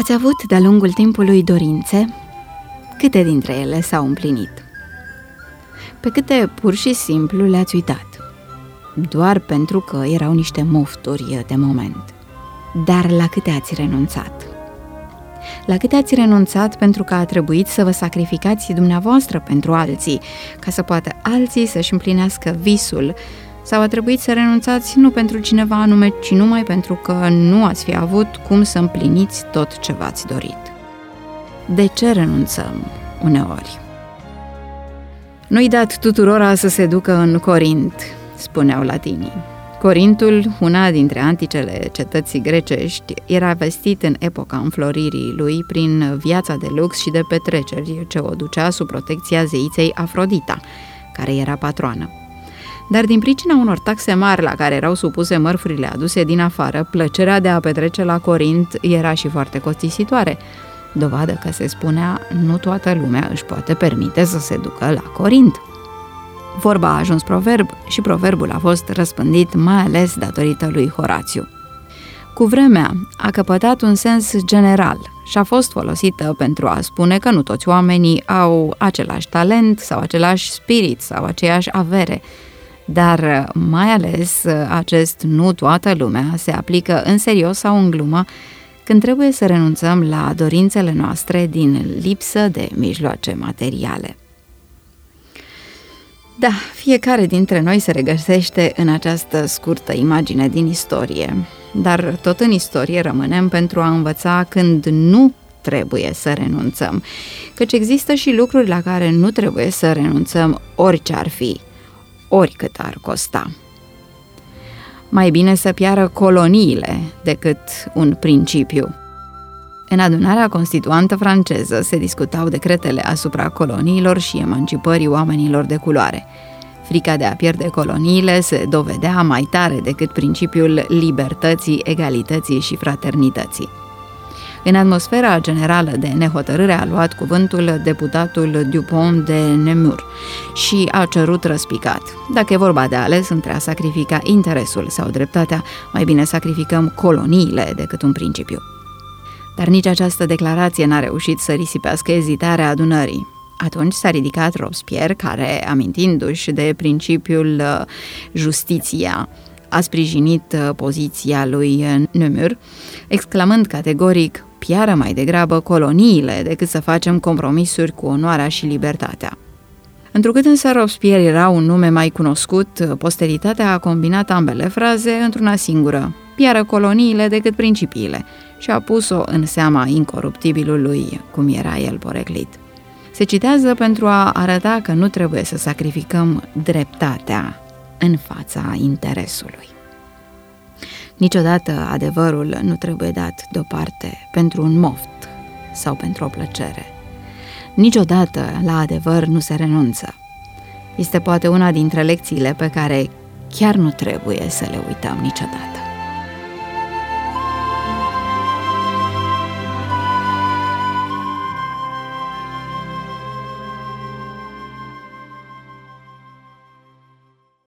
Ați avut de-a lungul timpului dorințe? Câte dintre ele s-au împlinit? Pe câte pur și simplu le-ați uitat, doar pentru că erau niște mofturi de moment? Dar la câte ați renunțat? La câte ați renunțat pentru că a trebuit să vă sacrificați dumneavoastră pentru alții, ca să poată alții să-și împlinească visul? Sau a trebuit să renunțați nu pentru cineva anume, ci numai pentru că nu ați fi avut cum să împliniți tot ce v-ați dorit? De ce renunțăm uneori? Nu-i dat tuturora să se ducă în Corint, spuneau latinii. Corintul, una dintre anticele cetăți grecești, era vestit în epoca înfloririi lui prin viața de lux și de petreceri ce o ducea sub protecția zeiței Afrodita, care era patroană. Dar din pricina unor taxe mari la care erau supuse mărfurile aduse din afară, plăcerea de a petrece la Corint era și foarte costisitoare, dovadă că se spunea nu toată lumea își poate permite să se ducă la Corint. Vorba a ajuns proverb și proverbul a fost răspândit mai ales datorită lui Horațiu. Cu vremea a căpătat un sens general și a fost folosită pentru a spune că nu toți oamenii au același talent sau același spirit sau aceeași avere, dar mai ales acest nu toată lumea se aplică în serios sau în glumă când trebuie să renunțăm la dorințele noastre din lipsă de mijloace materiale. Da, fiecare dintre noi se regăsește în această scurtă imagine din istorie, dar tot în istorie rămânem pentru a învăța când nu trebuie să renunțăm, căci există și lucruri la care nu trebuie să renunțăm orice ar fi, oricât ar costa. Mai bine să piară coloniile decât un principiu. În adunarea constituantă franceză se discutau decretele asupra coloniilor și emancipării oamenilor de culoare. Frica de a pierde coloniile se dovedea mai tare decât principiul libertății, egalității și fraternității. În atmosfera generală de nehotărâre a luat cuvântul deputatul Dupont de Nemours și a cerut răspicat: dacă e vorba de ales între a sacrifica interesul sau dreptatea, mai bine sacrificăm coloniile decât un principiu. Dar nici această declarație n-a reușit să risipească ezitarea adunării. Atunci s-a ridicat Robespierre, care, amintindu-și de principiul justiția, a sprijinit poziția lui Nemours, exclamând categoric: piară mai degrabă coloniile decât să facem compromisuri cu onoarea și libertatea. Întrucât însă Robespierre era un nume mai cunoscut, posteritatea a combinat ambele fraze într-una singură: piară coloniile decât principiile, și a pus-o în seama incoruptibilului, cum era el poreclit. Se citează pentru a arăta că nu trebuie să sacrificăm dreptatea în fața interesului. Niciodată adevărul nu trebuie dat deoparte pentru un moft sau pentru o plăcere. Niciodată la adevăr nu se renunță. Este poate una dintre lecțiile pe care chiar nu trebuie să le uităm niciodată.